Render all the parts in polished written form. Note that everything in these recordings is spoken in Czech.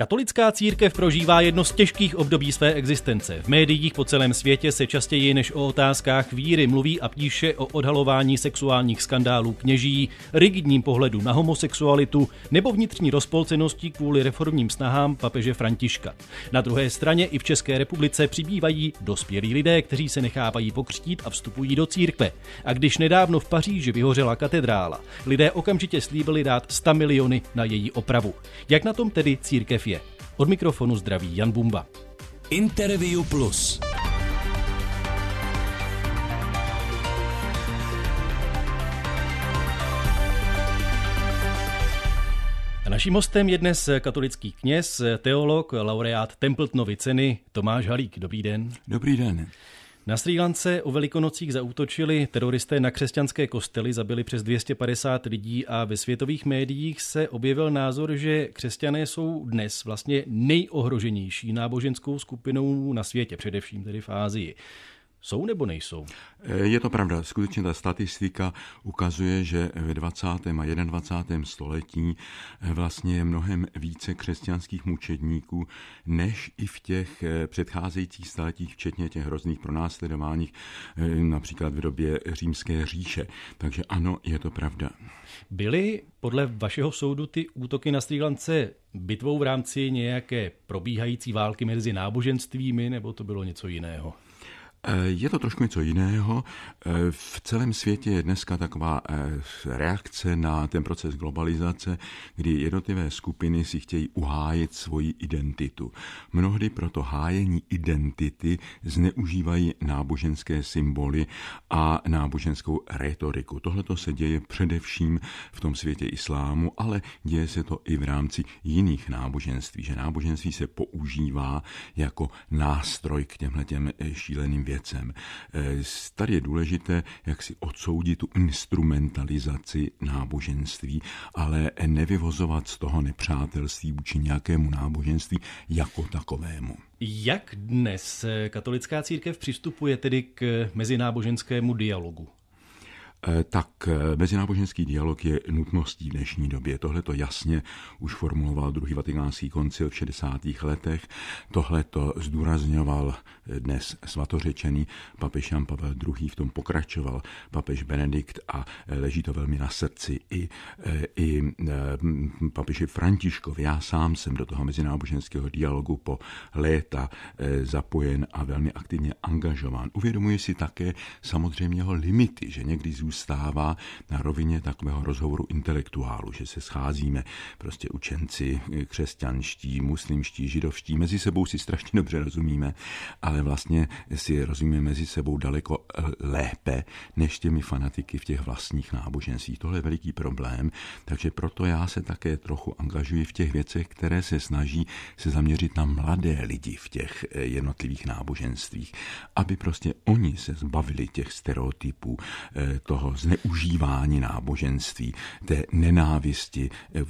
Katolická církev prožívá jedno z těžkých období své existence. V médiích po celém světě se častěji než o otázkách víry mluví a píše o odhalování sexuálních skandálů kněží, rigidním pohledu na homosexualitu nebo vnitřní rozpolcenosti kvůli reformním snahám papeže Františka. Na druhé straně i v České republice přibývají dospělí lidé, kteří se nechávají pokřtít a vstupují do církve. A když nedávno v Paříži vyhořela katedrála, lidé okamžitě slíbili dát 100 miliony na její opravu. Jak na tom tedy církev je? Od mikrofonu zdraví Jan Bumba. Interview Plus. Naším hostem je dnes katolický kněz, teolog, laureát Templetonovy ceny Tomáš Halík. Dobrý den. Dobrý den. Na Srí Lance o Velikonocích zaútočili teroristé na křesťanské kostely, zabili přes 250 lidí a ve světových médiích se objevil názor, že křesťané jsou dnes vlastně nejohroženější náboženskou skupinou na světě, především tedy v Asii. Jsou nebo nejsou? Je to pravda. Skutečně ta statistika ukazuje, že ve 20. a 21. století vlastně je mnohem více křesťanských mučedníků, než i v těch předcházejících staletích, včetně těch hrozných pronásledováních, například v době Římské říše. Takže ano, je to pravda. Byly podle vašeho soudu ty útoky na Srí Lance bitvou v rámci nějaké probíhající války mezi náboženstvími, nebo to bylo něco jiného? Je to trošku něco jiného. V celém světě je dneska taková reakce na ten proces globalizace, kdy jednotlivé skupiny si chtějí uhájit svoji identitu. Mnohdy pro to hájení identity zneužívají náboženské symboly a náboženskou retoriku. Tohle to se děje především v tom světě islámu, ale děje se to i v rámci jiných náboženství, že náboženství se používá jako nástroj k těmhletěm šíleným věcem. Tady je důležité, jak si odsoudit tu instrumentalizaci náboženství, ale nevyvozovat z toho nepřátelství vůči nějakému náboženství jako takovému. Jak dnes katolická církev přistupuje tedy k mezináboženskému dialogu? Tak mezináboženský dialog je nutností v dnešní době. Tohle to jasně už formuloval druhý vatikánský koncil v 60. letech. Tohle to zdůrazňoval dnes svatořečený papež Jan Pavel II. V tom pokračoval papež Benedikt a leží to velmi na srdci i papeži Františkovi. Já sám jsem do toho mezináboženského dialogu po léta zapojen a velmi aktivně angažován. Uvědomuji si také samozřejmě jeho limity, že někdy zůstává na rovině takového rozhovoru intelektuálu, že se scházíme prostě učenci křesťanští, muslimští, židovští, mezi sebou si strašně dobře rozumíme, ale vlastně si rozumíme mezi sebou daleko lépe než těmi fanatiky v těch vlastních náboženstvích. Tohle je veliký problém, takže proto já se také trochu angažuji v těch věcech, které se snaží se zaměřit na mladé lidi v těch jednotlivých náboženstvích, aby prostě oni se zbavili těch stereotypů, toho zneužívání náboženství, té nenávisti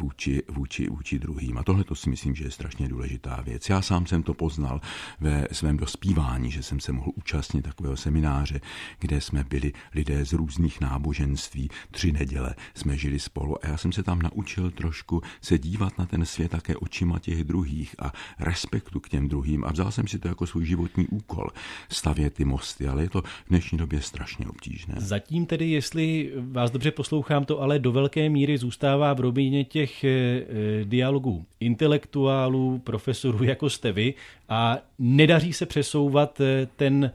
vůči druhým. A tohle to si myslím, že je strašně důležitá věc. Já sám jsem to poznal ve svém dospívání, že jsem se mohl účastnit takového semináře, kde jsme byli lidé z různých náboženství, 3 neděle jsme žili spolu a já jsem se tam naučil trošku se dívat na ten svět také očima těch druhých a respektu k těm druhým a vzal jsem si to jako svůj životní úkol stavět ty mosty, ale je to v dnešní době strašně obtížné. Zatím tedy, jestli vás dobře poslouchám, to ale do velké míry zůstává v rovině těch dialogů intelektuálů, profesorů, jako jste vy, a nedaří se přesouvat ten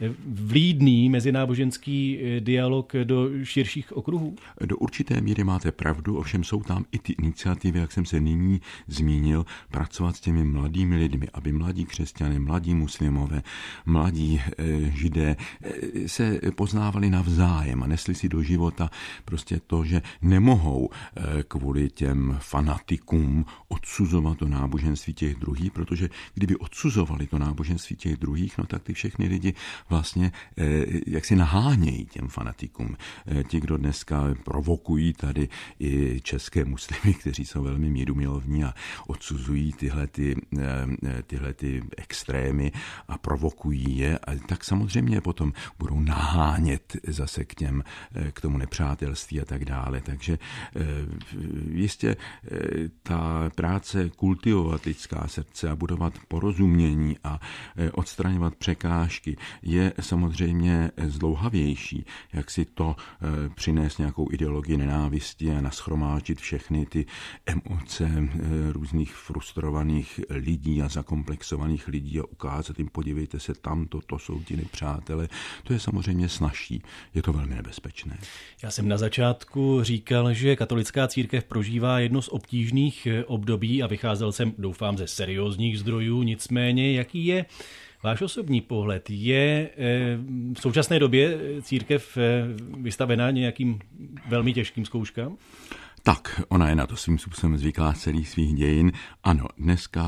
vlídný mezináboženský dialog do širších okruhů? Do určité míry máte pravdu, ovšem jsou tam i ty iniciativy, jak jsem se nyní zmínil, pracovat s těmi mladými lidmi, aby mladí křesťané, mladí muslimové, mladí židé se poznávali navzájem a nesli si do života prostě to, že nemohou kvůli těm fanatikům odsuzovat to náboženství těch druhých, protože kdyby odsuzovali to náboženství těch druhých, no tak ty všechny lidi vlastně jak si nahánějí těm fanatikům. Ti, kdo dneska provokují tady i české muslimy, kteří jsou velmi mírumilovní a odsuzují tyhle ty extrémy a provokují je, tak samozřejmě potom budou nahánět zase k těm k tomu nepřátelství a tak dále. Takže jistě ta práce kultivovat lidská srdce a budovat porozumění a odstraňovat překážky je samozřejmě zdlouhavější, jak si to přinést nějakou ideologii nenávisti a nashromáždit všechny ty emoce různých frustrovaných lidí a zakomplexovaných lidí a ukázat jim, podívejte se tamto, to jsou ti nepřátelé. To je samozřejmě snazší. Je to velmi nebezpečné. Já jsem na začátku říkal, že katolická církev prožívá jedno z obtížných období a vycházel jsem, doufám, ze seriózních zdrojů. Nicméně, jaký je váš osobní pohled? Je v současné době církev vystavená nějakým velmi těžkým zkouškám? Tak, ona je na to svým způsobem zvyklá celých svých dějin. Ano, dneska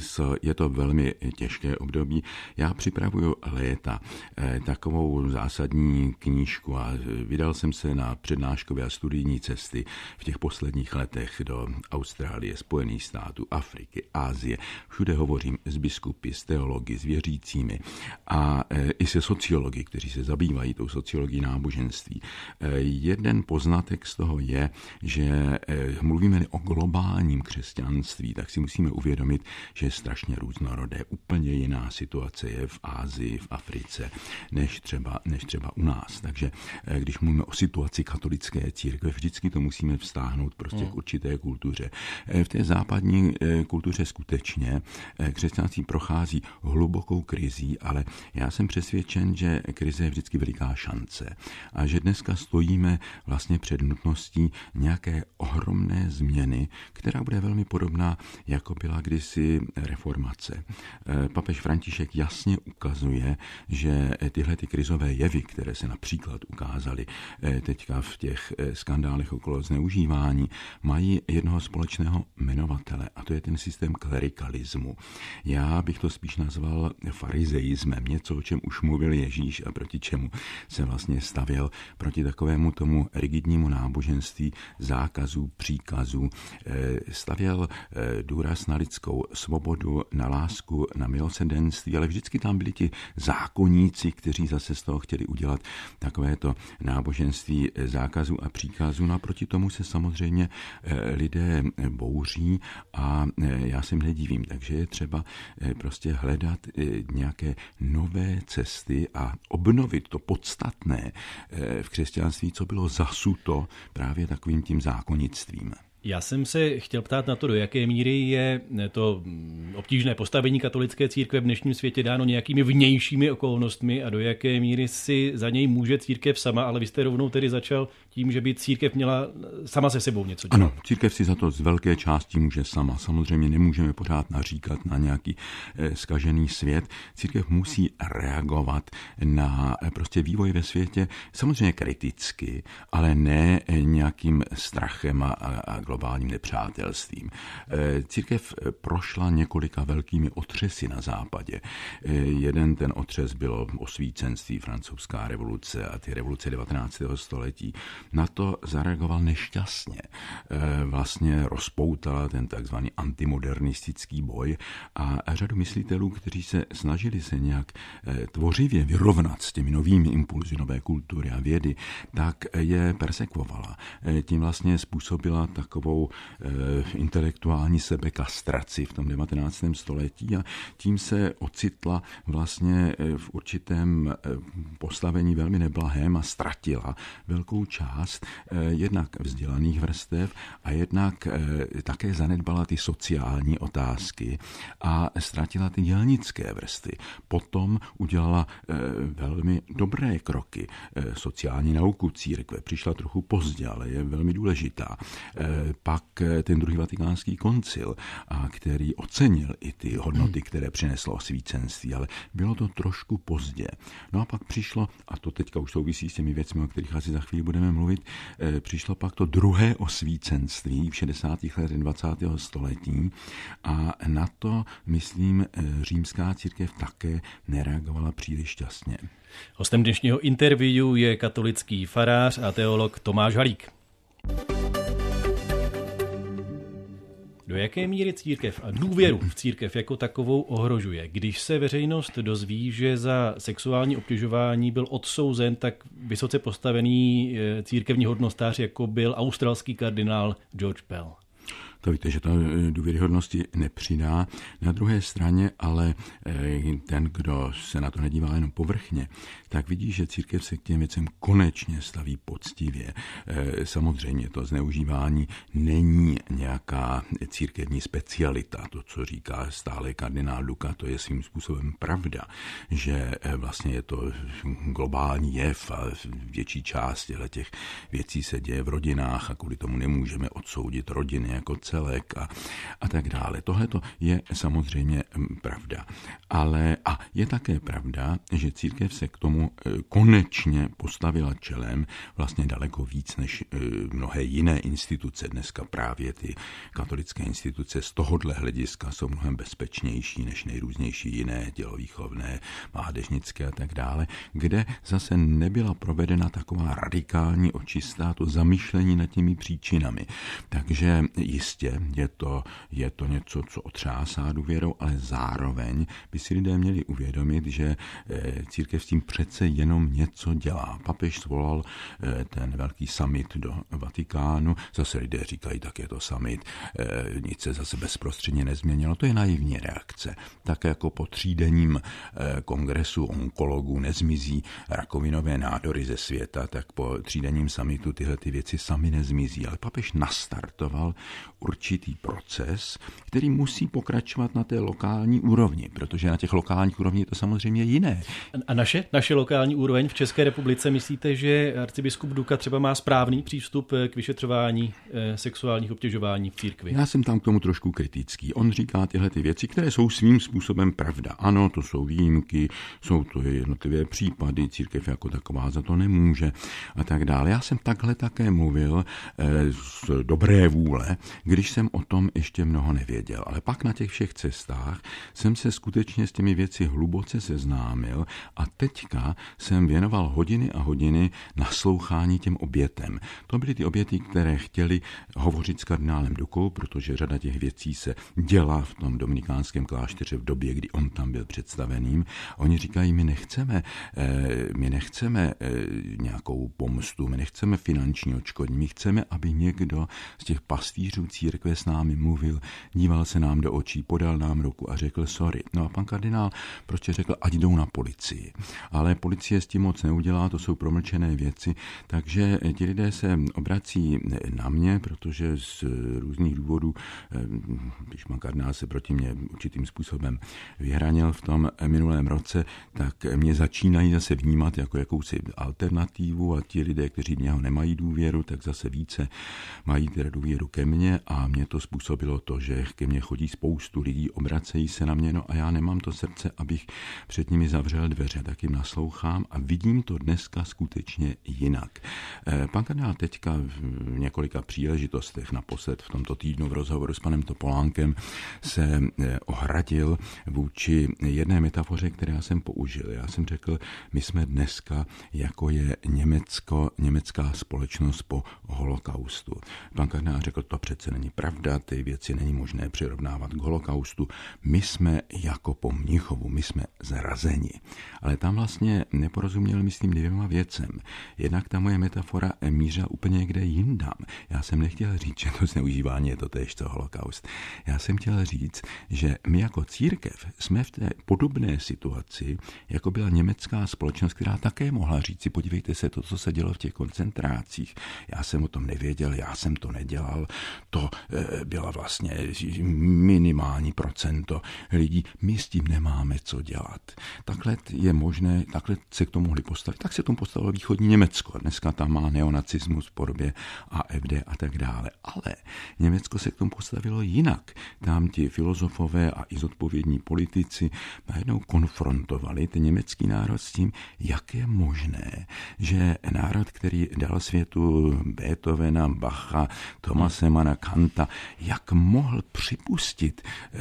je to velmi těžké období. Já připravuju léta takovou zásadní knížku a vydal jsem se na přednáškové a studijní cesty v těch posledních letech do Austrálie, Spojených států, Afriky, Asie. Všude hovořím s biskupy, s teology, s věřícími a i se sociology, kteří se zabývají tou sociologií náboženství. Jeden poznatek z toho je, že mluvíme-li o globálním křesťanství, tak si musíme uvědomit, že je strašně různorodé. Úplně jiná situace je v Asii, v Africe, než třeba u nás. Takže když mluvíme o situaci katolické církve, vždycky to musíme vztáhnout prostě k určité kultuře. V té západní kultuře skutečně křesťanství prochází hlubokou krizí, ale já jsem přesvědčen, že krize je vždycky veliká šance a že dneska stojíme vlastně před nutností nějaké ohromné změny, která bude velmi podobná, jako byla kdysi reformace. Papež František jasně ukazuje, že tyhle ty krizové jevy, které se například ukázaly teďka v těch skandálech okolo zneužívání, mají jednoho společného jmenovatele a to je ten systém klerikalismu. Já bych to spíš nazval farizeismem, něco, o čem už mluvil Ježíš a proti čemu se vlastně stavěl, proti takovému tomu rigidnímu náboženství zákazů, příkazů, stavěl důraz na lidskou svobodu, na lásku, na milosrdenství, ale vždycky tam byli ti zákonníci, kteří zase z toho chtěli udělat takovéto náboženství zákazů a příkazů. No a proti tomu se samozřejmě lidé bouří a já se nedivím, takže je třeba prostě hledat nějaké nové cesty a obnovit to podstatné v křesťanství, co bylo zasuto právě takovým tím zákonnictvím. Já jsem se chtěl ptát na to, do jaké míry je to obtížné postavení katolické církve v dnešním světě dáno nějakými vnějšími okolnostmi a do jaké míry si za něj může církev sama, ale vy jste rovnou tedy začal tím, že by církev měla sama se sebou něco dělat. Ano, církev si za to z velké části může sama. Samozřejmě nemůžeme pořád naříkat na nějaký zkažený svět. Církev musí reagovat na prostě vývoj ve světě, samozřejmě kriticky, ale ne nějakým strachem a globálním nepřátelstvím. Církev prošla několika velkými otřesy na západě. Jeden ten otřes bylo osvícenství, francouzská revoluce a ty revoluce 19. století. Na to zareagoval nešťastně. Vlastně rozpoutala ten takzvaný antimodernistický boj a řadu myslitelů, kteří se snažili se nějak tvořivě vyrovnat s těmi novými impulzy nové kultury a vědy, tak je persekvovala. Tím vlastně způsobila takovou intelektuální sebekastraci v tom 19. století a tím se ocitla vlastně v určitém postavení velmi neblahém a ztratila velkou část jednak vzdělaných vrstev a jednak také zanedbala ty sociální otázky a ztratila ty dělnické vrstvy. Potom udělala velmi dobré kroky. Sociální nauku církve přišla trochu pozdě, ale je velmi důležitá. Pak ten druhý vatikánský koncil, který ocenil i ty hodnoty, které přineslo osvícenství, ale bylo to trošku pozdě. No a pak přišlo, a to teďka už souvisí s těmi věcmi, o kterých asi za chvíli budeme mluvit, přišlo pak to druhé osvícenství v 60. letech 20. století a na to, myslím, římská církev také nereagovala příliš šťastně. Hostem dnešního interview je katolický farář a teolog Tomáš Halík. Do jaké míry církev a důvěru v církev jako takovou ohrožuje, když se veřejnost dozví, že za sexuální obtěžování byl odsouzen tak vysoce postavený církevní hodnostář, jako byl australský kardinál George Pell? To víte, že to důvěryhodnosti nepřidá. Na druhé straně ale ten, kdo se na to nedívá jenom povrchně, tak vidí, že církev se k těm věcem konečně staví poctivě. Samozřejmě to zneužívání není nějaká církevní specialita. To, co říká stále kardinál Duka, to je svým způsobem pravda, že vlastně je to globální jev a větší část těch věcí se děje v rodinách a kvůli tomu nemůžeme odsoudit rodiny jako celek a tak dále. Tohle je samozřejmě pravda. Ale a je také pravda, že církev se k tomu konečně postavila čelem vlastně daleko víc než mnohé jiné instituce. Dneska právě ty katolické instituce z tohohle hlediska jsou mnohem bezpečnější než nejrůznější jiné tělovýchovné, mládežnické a tak dále, kde zase nebyla provedena taková radikální očista, to zamýšlení nad těmi příčinami. Takže jistě je to něco, co otřásá důvěrou, ale zároveň by si lidé měli uvědomit, že církev s tím přece jenom něco dělá. Papež svolal ten velký summit do Vatikánu, zase lidé říkají, tak je to summit, nic se zase bezprostředně nezměnilo, to je naivní reakce. Tak jako po 3denním kongresu onkologů nezmizí rakovinové nádory ze světa, tak po 3denním summitu tyhle ty věci sami nezmizí. Ale papež nastartoval určitý proces, který musí pokračovat na té lokální úrovni, protože na těch lokálních úrovních je to samozřejmě jiné. A naše lokální úroveň v České republice, myslíte, že arcibiskup Duka třeba má správný přístup k vyšetřování sexuálních obtěžování v církvi? Já jsem tam k tomu trošku kritický. On říká tyhle ty věci, které jsou svým způsobem pravda. Ano, to jsou výjimky, jsou to jednotlivé případy, církev jako taková za to nemůže a tak dále. Já jsem takhle také mluvil z dobré vůle, když jsem o tom ještě mnoho nevěděl. Ale pak na těch všech cestách jsem se skutečně s těmi věci hluboce seznámil a teďka jsem věnoval hodiny a hodiny naslouchání těm obětem. To byly ty oběty, které chtěli hovořit s kardinálem Dukou, protože řada těch věcí se děla v tom dominikánském klášteře v době, kdy on tam byl představeným. Oni říkají, my nechceme nějakou pomstu, my nechceme finanční odškodnění, my chceme, aby někdo z těch pastýřů církve s námi mluvil, díval se nám do očí, podal nám ruku a řekl sorry. No a pan kardinál prostě řekl, ať jdou na policii. Ale policie s tím moc neudělá, to jsou promlčené věci, takže ti lidé se obrací na mě, protože z různých důvodů, když pan kardinál se proti mě určitým způsobem vyhranil v tom minulém roce, tak mě začínají zase vnímat jako jakousi alternativu a ti lidé, kteří v něho nemají důvěru, tak zase více mají teda důvěru ke mně a mě to způsobilo to, že ke mně chodí spoustu lidí, obracejí se na mě, no a já nemám to srdce, abych před nimi zavřel dveře, tak jim naslouchám a vidím to dneska skutečně jinak. Pan kardinál teďka v několika příležitostech, naposled v tomto týdnu v rozhovoru s panem Topolánkem, se ohradil vůči jedné metafoře, kterou já jsem použil. Já jsem řekl, my jsme dneska, jako je německá společnost po holokaustu. Pan kardinál řekl, to přece není pravda, ty věci není možné přirovnávat k holokaustu. My jsme jako po Mnichovu, my jsme zrazeni. Ale tam vlastně neporozuměl, myslím, dvěma věcem. Jednak ta moje metafora mířila úplně někde jindam. Já jsem nechtěl říct, že to zneužívání je to též co holokaust. Já jsem chtěl říct, že my jako církev jsme v té podobné situaci, jako byla německá společnost, která také mohla říct si, podívejte se, to, co se dělo v těch koncentrácích. Já jsem o tom nevěděl, já jsem to nedělal, to byla vlastně minimální procento lidí. My s tím nemáme co dělat. Takhle je možné, takhle se k tomu mohli postavit. Tak se k tomu postavilo východní Německo. Dneska tam má neonacismus v podobě AfD a tak dále. Ale Německo se k tomu postavilo jinak. Tam ti filozofové a i zodpovědní politici najednou konfrontovali ten německý národ s tím, jak je možné, že národ, který dal světu Beethovena, Bacha, Thomase Manna, Kanta, jak mohl připustit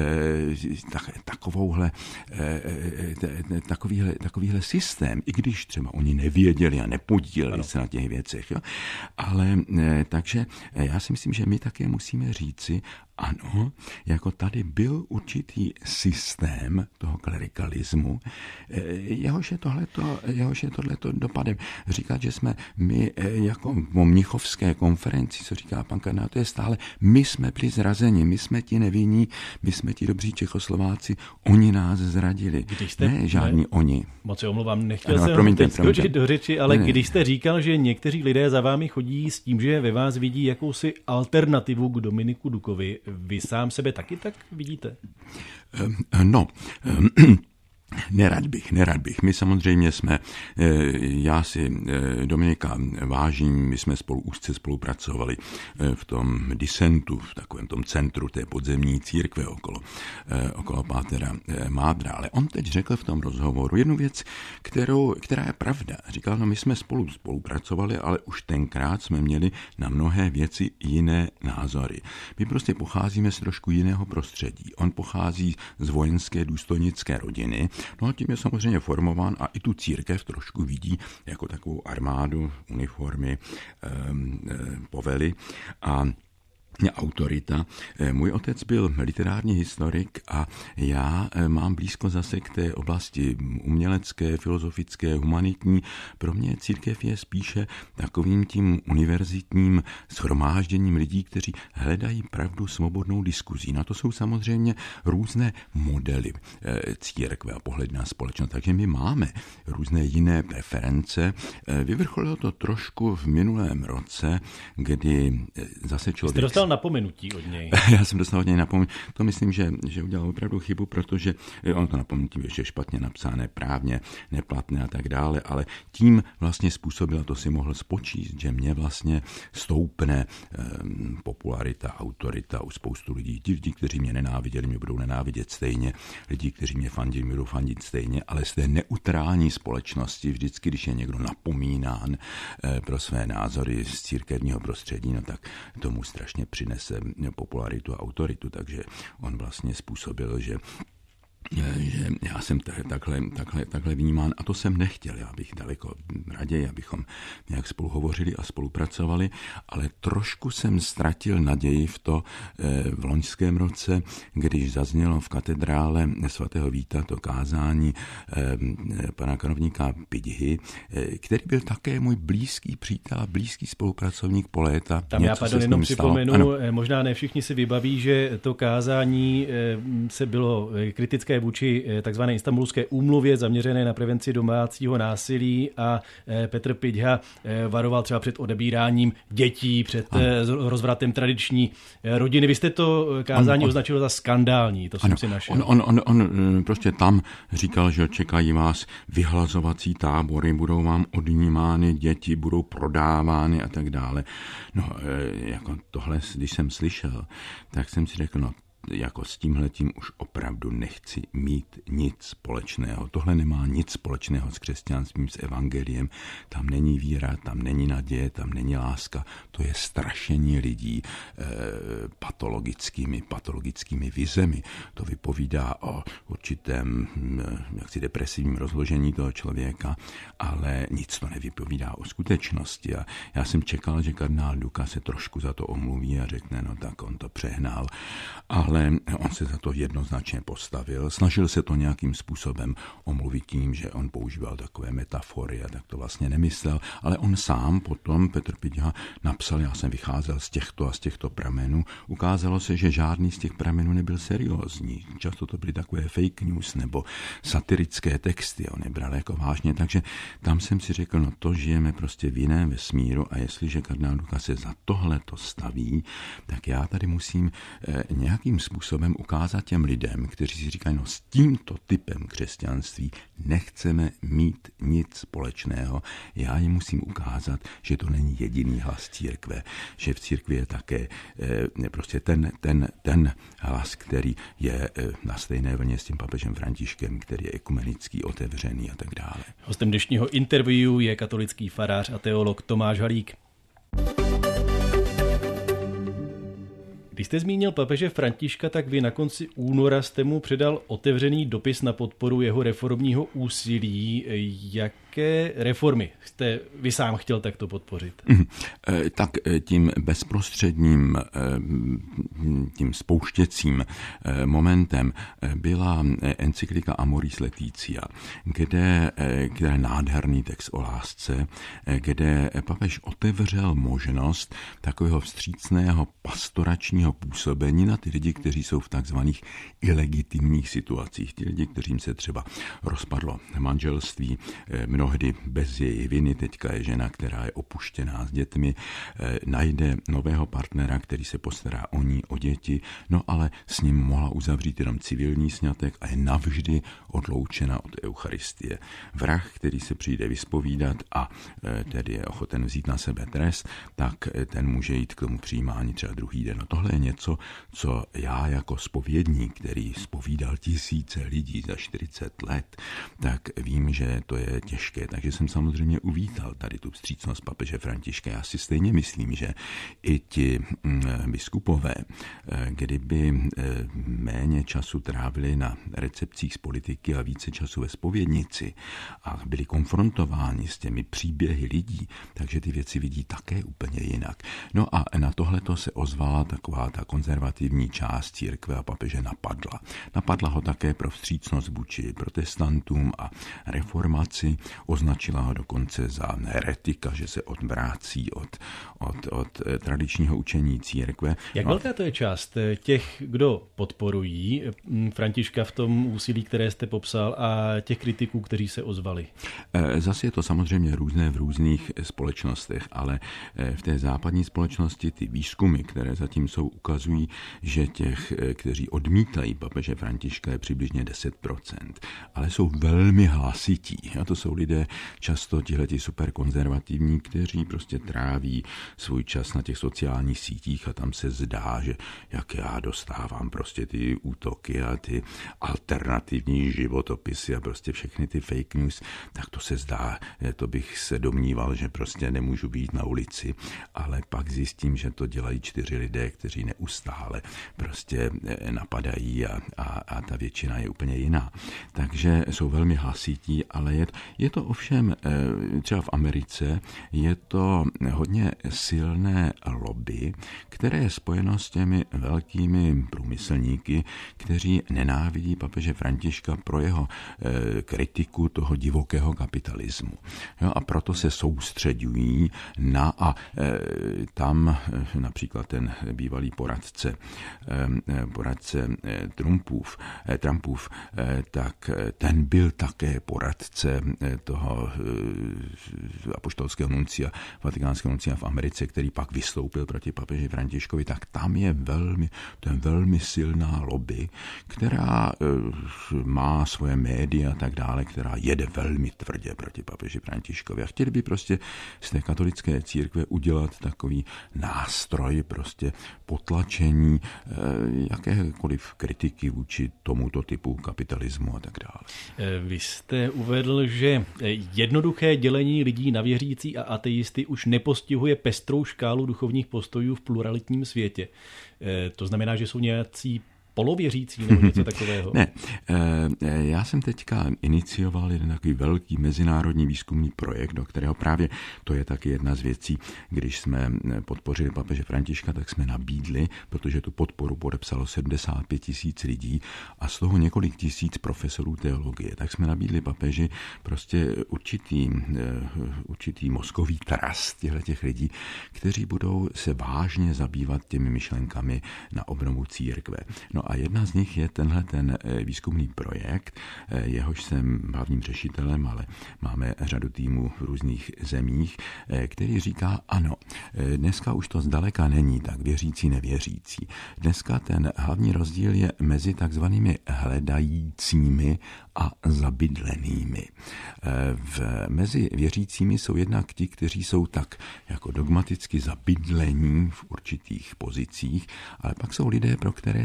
takovýhle systém, i když třeba oni nevěděli a nepodíleli se na těch věcech. Jo? Ale takže já si myslím, že my také musíme říci, Ano, jako tady byl určitý systém toho klerikalismu, jehož je tohleto dopadem. Říkat, že jsme my jako o mnichovské konferenci, co říká pan kardinál, to je stále, my jsme byli zrazeni, my jsme ti nevinní, my jsme ti dobří Čechoslováci, oni nás zradili. Ne, žádní oni. Moc se omlouvám, nechtěl jsem teď skočit do řeči, ale když jste říkal, že někteří lidé za vámi chodí s tím, že ve vás vidí jakousi alternativu k Dominiku Dukovi, vy sám sebe taky tak vidíte? Nerad bych. My samozřejmě jsme, já si Dominika vážím, my jsme úzce spolupracovali v tom disentu, v takovém tom centru té podzemní církve okolo pátera Mádra. Ale on teď řekl v tom rozhovoru jednu věc, která je pravda. Říkal, my jsme spolupracovali, ale už tenkrát jsme měli na mnohé věci jiné názory. My prostě pocházíme z trošku jiného prostředí. On pochází z vojenské důstojnické rodiny. No a tím je samozřejmě formován a i tu církev trošku vidí jako takovou armádu, uniformy, povely a autorita. Můj otec byl literární historik a já mám blízko zase k té oblasti umělecké, filozofické, humanitní. Pro mě církev je spíše takovým tím univerzitním shromážděním lidí, kteří hledají pravdu svobodnou diskuzí. Na to jsou samozřejmě různé modely církve a pohled na společnost. Takže my máme různé jiné preference. Vyvrcholilo to trošku v minulém roce, kdy zase člověk napomenutí od něj. Já jsem dostal od něj napomenutí. To myslím, že udělal opravdu chybu, protože on to napomenutí ještě špatně napsané, právně neplatné a tak dále, ale tím vlastně způsobila, to si mohl spočíst, že mě vlastně stoupne popularita, autorita u spoustu lidí. Ti, kteří mě nenáviděli, mě budou nenávidět stejně. Lidi, kteří mě fandili, mě budou fandit stejně, ale z té neutrální společnosti vždycky, když je někdo napomínán pro své názory z církevního prostředí, no tak tomu strašně přinese popularitu a autoritu, takže on vlastně způsobil, že já jsem takhle vnímán a to jsem nechtěl. Já bych daleko raději, abychom nějak spolu hovořili a spolupracovali, ale trošku jsem ztratil naději v to v loňském roce, když zaznělo v katedrále svatého Víta to kázání pana kanovníka Pidhy, který byl také můj blízký přítel a blízký spolupracovník po léta. Tam já jenom připomenu, možná ne všichni si vybaví, že to kázání se bylo kritické vůči takzvané Istanbulské úmluvě zaměřené na prevenci domácího násilí a Petr Pidha varoval třeba před odebíráním dětí, před rozvratem tradiční rodiny. Vy jste to kázání označil za skandální, to jsem si našel. On prostě tam říkal, že čekají vás vyhlazovací tábory, budou vám odnímány děti, budou prodávány a tak dále. No, jako tohle, když jsem slyšel, tak jsem si řekl, jako s tímhletím už opravdu nechci mít nic společného. Tohle nemá nic společného s křesťanstvím, s evangeliem. Tam není víra, tam není naděje, tam není láska. To je strašení lidí patologickými vizemi. To vypovídá o určitém depresivním rozložení toho člověka, ale nic to nevypovídá o skutečnosti. A já jsem čekal, že kardinál Duka se trošku za to omluví a řekne, tak on to přehnal. Ale on se za to jednoznačně postavil. Snažil se to nějakým způsobem omluvit tím, že on používal takové metafory a tak to vlastně nemyslel, ale on sám potom, Petr Pidha, napsal, já jsem vycházel z těchto pramenů. Ukázalo se, že žádný z těch pramenů nebyl seriózní. Často to byly takové fake news nebo satirické texty, on nebral jako vážně, takže tam jsem si řekl, to žijeme prostě v jiném vesmíru a jestliže kardinál Duka se za tohle to staví, tak já tady musím nějakým způsobem ukázat těm lidem, kteří si říkají, s tímto typem křesťanství nechceme mít nic společného. Já jim musím ukázat, že to není jediný hlas církve, že v církvi je také prostě ten hlas, který je na stejné vlně s tím papežem Františkem, který je ekumenický, otevřený a tak dále. Hostem dnešního interview je katolický farář a teolog Tomáš Halík. Když jste zmínil papeže Františka, tak vy na konci února jste mu předal otevřený dopis na podporu jeho reformního úsilí. Jak jaké reformy jste vy sám chtěl takto podpořit? Tak tím bezprostředním, tím spouštěcím momentem byla encyklika Amoris Laetitia, kde je nádherný text o lásce, kde papež otevřel možnost takového vstřícného pastoračního působení na ty lidi, kteří jsou v takzvaných ilegitimních situacích. Ti lidi, kteřím se třeba rozpadlo manželství, mnohdy bez její viny, teďka je žena, která je opuštěná s dětmi, najde nového partnera, který se postará o ní, o děti, no ale s ním mohla uzavřít jenom civilní sňatek a je navždy odloučena od Eucharistie. Vrah, který se přijde vyspovídat a tedy je ochoten vzít na sebe trest, tak ten může jít k tomu přijímání třeba druhý den. No tohle je něco, co já jako zpovědník, který zpovídal tisíce lidí za 40 let, tak vím, že to je těžké. Takže jsem samozřejmě uvítal tady tu vstřícnost papeže Františka. Já si stejně myslím, že i ti biskupové, kdyby méně času trávili na recepcích z politiky a více času ve zpovědnici a byli konfrontováni s těmi příběhy lidí, takže ty věci vidí také úplně jinak. No a na tohleto se ozvala taková ta konzervativní část církve a papeže napadla. Napadla ho také pro vstřícnost vůči protestantům a reformaci, označila ho dokonce za heretika, že se odvrácí od tradičního učení církve. Jak velká to je část těch, kdo podporují Františka v tom úsilí, které jste popsal, a těch kritiků, kteří se ozvali? Zase je to samozřejmě různé v různých společnostech, ale v té západní společnosti ty výzkumy, které zatím jsou, ukazují, že těch, kteří odmítají papeže Františka, je přibližně 10%, ale jsou velmi hlasití. A to jsou lidé často tihleti superkonzervativní, kteří prostě tráví svůj čas na těch sociálních sítích a tam se zdá, že jak já dostávám prostě ty útoky a ty alternativní životopisy a prostě všechny ty fake news, tak to se zdá, to bych se domníval, že prostě nemůžu být na ulici, ale pak zjistím, že to dělají 4 lidé, kteří neustále prostě napadají a ta většina je úplně jiná. Takže jsou velmi hlasití, ale je to ovšem třeba v Americe, je to hodně silné lobby, které je spojeno s těmi velkými průmyslníky, kteří nenávidí papeže Františka pro jeho kritiku toho divokého kapitalismu. Jo, a proto se soustředují tam například ten bývalý poradce Trumpův, tak ten byl také poradce toho apoštolského nuncia, vatikánského nuncia v Americe, který pak vystoupil proti papeži Františkovi, tak tam je velmi silná lobby, která má svoje média a tak dále, která jede velmi tvrdě proti papeži Františkovi. A chtěli by prostě z té katolické církve udělat takový nástroj prostě potlačení jakékoliv kritiky vůči tomuto typu kapitalismu a tak dále. Vy jste uvedl, že jednoduché dělení lidí na věřící a ateisty už nepostihuje pestrou škálu duchovních postojů v pluralitním světě. To znamená, že jsou nějací polověřící nebo něco takového? Ne, já jsem teďka inicioval jeden takový velký mezinárodní výzkumný projekt, do kterého právě to je taky jedna z věcí, když jsme podpořili papeže Františka, tak jsme nabídli, protože tu podporu podepsalo 75 000 lidí a z toho několik tisíc profesorů teologie, tak jsme nabídli papeži prostě určitý mozkový trast těch lidí, kteří budou se vážně zabývat těmi myšlenkami na obnovu církve. No a jedna z nich je ten výzkumný projekt, jehož jsem hlavním řešitelem, ale máme řadu týmů v různých zemích, který říká, ano, dneska už to zdaleka není tak věřící, nevěřící. Dneska ten hlavní rozdíl je mezi takzvanými hledajícími a zabydlenými. Mezi věřícími jsou jednak ti, kteří jsou tak jako dogmaticky zabydlení v určitých pozicích, ale pak jsou lidé, pro které ta víra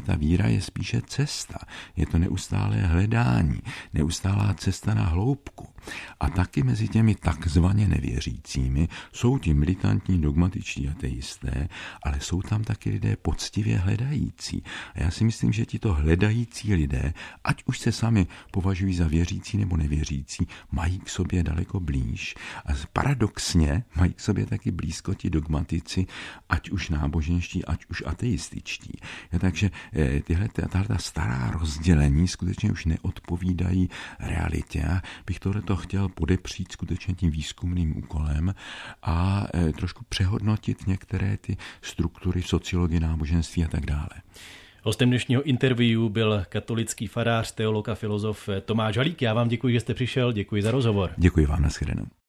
je spíše cesta. Je to neustálé hledání, neustálá cesta na hloubku. A taky mezi těmi takzvaně nevěřícími jsou ti militantní dogmatičtí ateisté, ale jsou tam taky lidé poctivě hledající. A já si myslím, že tito hledající lidé, ať už se sami považují za věřící nebo nevěřící, mají k sobě daleko blíž. A paradoxně mají k sobě taky blízko ti dogmatici, ať už náboženští, ať už ateističtí. Takže tahle stará rozdělení skutečně už neodpovídají realitě. Já bych tohleto chtěl podepřít skutečně tím výzkumným úkolem a trošku přehodnotit některé ty struktury v sociologii, náboženství a tak dále. Hostem dnešního interview byl katolický farář, teolog a filozof Tomáš Halík. Já vám děkuji, že jste přišel, děkuji za rozhovor. Děkuji vám, nashledanou.